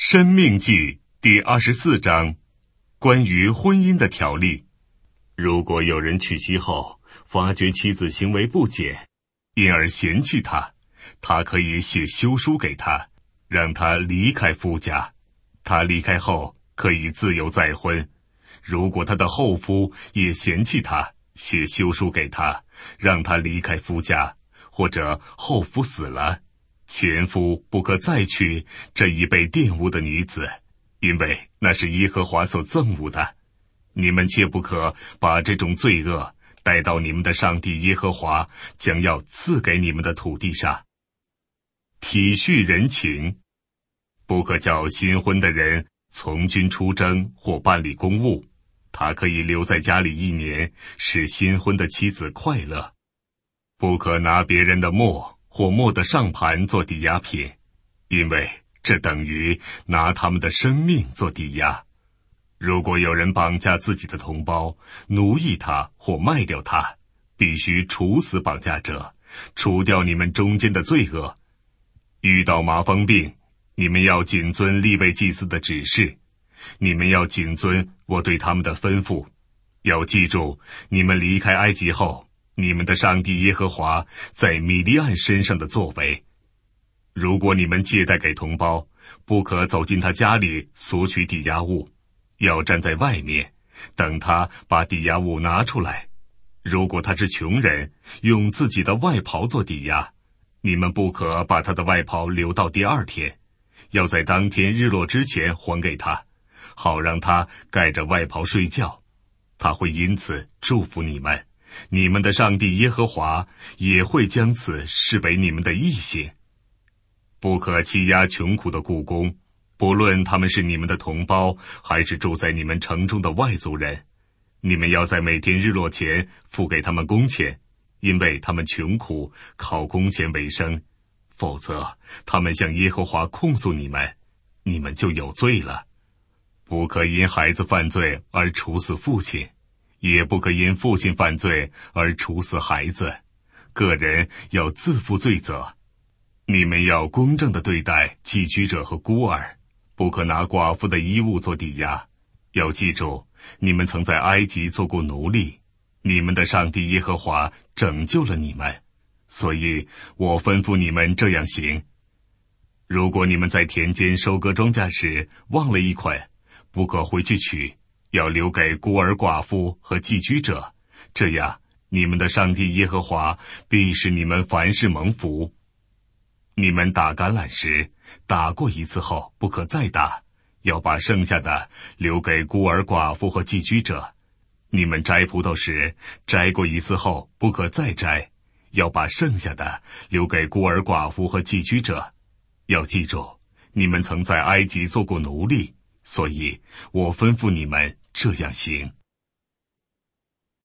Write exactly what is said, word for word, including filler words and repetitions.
申命记第二十四章，关于婚姻的条例。如果有人娶妻后发觉妻子行为不检，因而嫌弃他，他可以写休书给他，让他离开夫家。他离开后可以自由再婚。如果他的后夫也嫌弃他，写休书给他，让他离开夫家，或者后夫死了，前夫不可再娶这一被玷污的女子，因为那是耶和华所憎恶的。你们切不可把这种罪恶带到你们的上帝耶和华将要赐给你们的土地上。体恤人情，不可叫新婚的人从军出征或办理公务，他可以留在家里一年，使新婚的妻子快乐。不可拿别人的墨或墨的上盘做抵押品，因为这等于拿他们的生命做抵押。如果有人绑架自己的同胞，奴役他或卖掉他，必须处死绑架者，除掉你们中间的罪恶。遇到麻风病，你们要谨遵利未祭司的指示，你们要谨遵我对他们的吩咐。要记住，你们离开埃及后，你们的上帝耶和华在米利暗身上的作为。如果你们借贷给同胞，不可走进他家里索取抵押物，要站在外面，等他把抵押物拿出来。如果他是穷人，用自己的外袍做抵押，你们不可把他的外袍留到第二天，要在当天日落之前还给他，好让他盖着外袍睡觉。他会因此祝福你们，你们的上帝耶和华也会将此视为你们的义行。不可欺压穷苦的雇工，不论他们是你们的同胞，还是住在你们城中的外族人。你们要在每天日落前付给他们工钱，因为他们穷苦，靠工钱为生。否则他们向耶和华控诉你们，你们就有罪了。不可因孩子犯罪而处死父亲，也不可因父亲犯罪而处死孩子，个人要自负罪责。你们要公正地对待寄居者和孤儿，不可拿寡妇的衣物做抵押。要记住，你们曾在埃及做过奴隶，你们的上帝耶和华拯救了你们，所以我吩咐你们这样行。如果你们在田间收割庄稼时忘了一捆，不可回去取，要留给孤儿寡妇和寄居者，这样你们的上帝耶和华必使你们凡事蒙福。你们打橄榄时，打过一次后不可再打，要把剩下的留给孤儿寡妇和寄居者。你们摘葡萄时，摘过一次后不可再摘，要把剩下的留给孤儿寡妇和寄居者。要记住，你们曾在埃及做过奴隶，所以我吩咐你们这样行。